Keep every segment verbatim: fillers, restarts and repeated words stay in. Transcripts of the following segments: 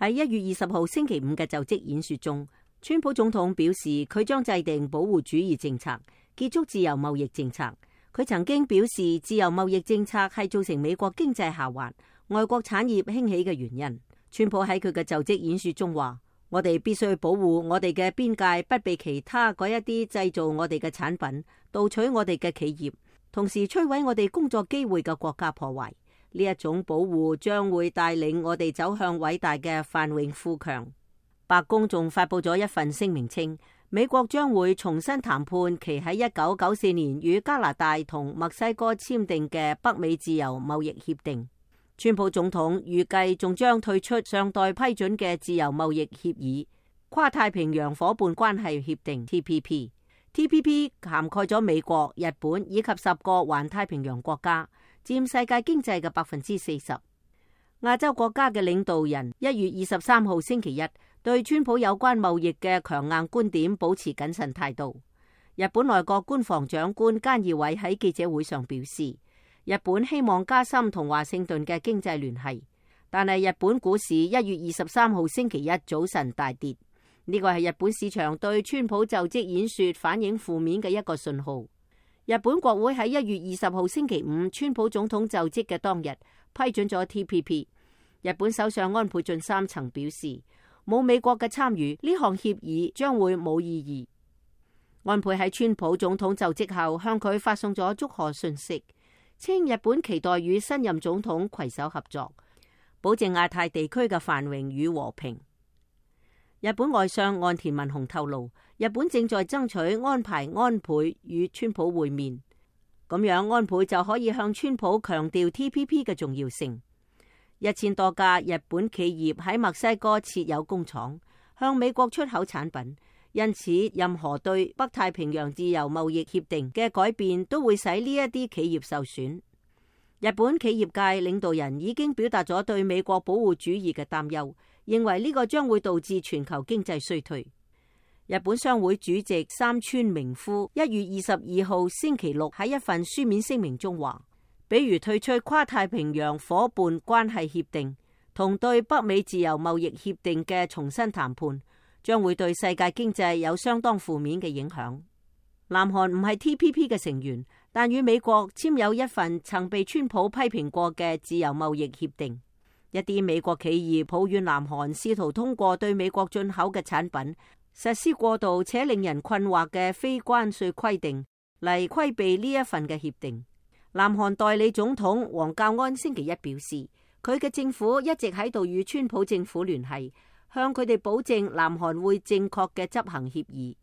喺一月二十號星期五嘅就職演說中，川普總統表示佢將制定保護主義政策，結束自由貿易政策。佢曾經表示自由貿易政策係造成美國經濟下滑、外國產業興起嘅原因。川普喺佢嘅就職演說中話：我哋必須保護我哋嘅邊界不被其他嗰一啲製造我哋嘅產品、盜取我哋嘅企業，同時摧毀我哋工作機會嘅國家破壞。呢一種保護將會帶領我哋走向偉大嘅繁榮富強。白宮仲發佈咗一份聲明稱，美國將會重新談判其喺一九九四年與加拿大同墨西哥簽訂嘅北美自由貿易協定。川普總統預計仲將退出尚待批准嘅自由貿易協議跨太平洋夥伴關係協定 T P P。T P P 涵蓋咗美國、日本以及十個環太平洋國家，佔世界經濟嘅百分之四十。亞洲國家嘅領導人一月二十三號星期一對川普有關貿易嘅強硬觀點保持謹慎態度。日本內閣官房長官菅義偉喺記者會上表示，日本希望加深同華盛頓嘅經濟聯繫，但係日本股市一月二十三號星期一早晨大跌，呢個係日本市場對川普就職演說反映負面嘅一個信號。日本國會喺一月二十號星期五川普總統就職嘅當日批准咗 T P P。日本首相安倍晉三曾表示，冇美國嘅參與，呢項協議將會冇意義。安倍喺川普總統就職後向佢發送咗祝賀信息，稱日本期待與新任總統攜手合作，保證亞太地區嘅繁榮與和平。日本外相岸田文雄透露，日本正在爭取安排安倍與川普會面，咁樣安倍就可以向川普強調 T P P 嘅重要性。日前多家日本企業喺墨西哥設有工廠，向美國出口產品，因此任何對北太平洋自由貿易協定嘅改變都會使呢一啲企業受損。日本企業界領導人已經表達咗對美國保護主義嘅擔憂，認為呢個將會導致全球經濟衰退。日本商會主席三村明夫一月二十二號星期六喺一份書面聲明中話，比如退出跨太平洋夥伴關係協定同對北美自由貿易協定嘅重新談判，將會對世界經濟有相當負面嘅影響。南韓唔係 T P P 嘅成員，但與美國簽有一份曾被川普批評過嘅自由貿易協定。一啲美國企業抱怨南韓試圖通過對美國進口嘅產品實施過度且令人困惑嘅非關稅規定嚟規避呢一份嘅協定。南韓代理總統黃教安星期一表示，佢嘅政府一直喺度與川普政府聯繫，向佢哋保證南韓會正確嘅執行協議。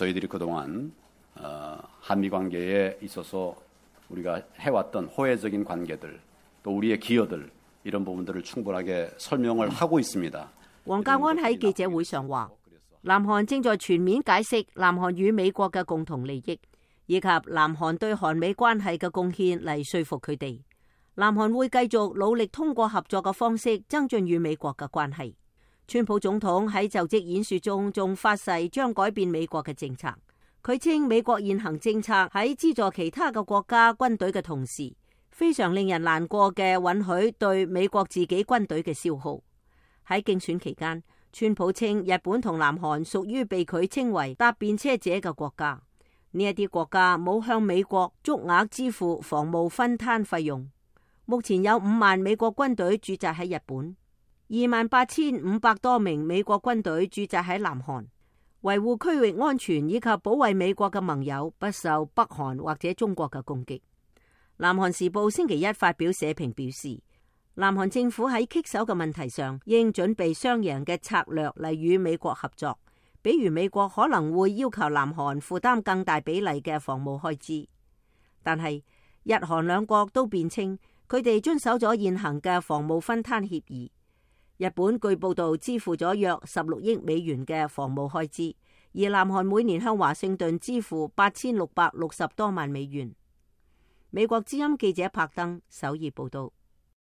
黃教安喺記者會上話，南韓正在全面解釋南韓與美國嘅共同利益，以及南韓對韓美關係嘅貢獻嚟說服佢哋。南韓會繼續努力通過合作嘅方式增進與美國嘅關係。川普總統喺就職演說中仲發誓將改變美國嘅政策。佢稱美國現行政策喺資助其他嘅國家軍隊嘅同時，非常令人難過嘅允許對美國自己軍隊嘅消耗。喺競選期間，川普稱日本同南韓屬於被佢稱為搭便車者嘅國家。呢一啲國家冇向美國足額支付防務分攤費用。目前有五萬美國軍隊駐紮喺日本，二萬八千五百多名美國軍隊駐紮喺南韓，維護區域安全以及保衛美國嘅盟友不受北韓或者中國嘅攻擊。南韓時報星期一發表社評表示，南韓政府喺棘手嘅問題上應準備雙贏嘅策略嚟與美國合作。比如美國可能會要求南韓負擔更大比例嘅防務開支，但係日韓兩國都辯稱佢哋遵守咗現行嘅防務分攤協議。日本據報道支付咗約十六億美元嘅防務開支，而南韓每年向華盛頓支付八千六百六十多萬美元。美國之音記者柏登首爾報道。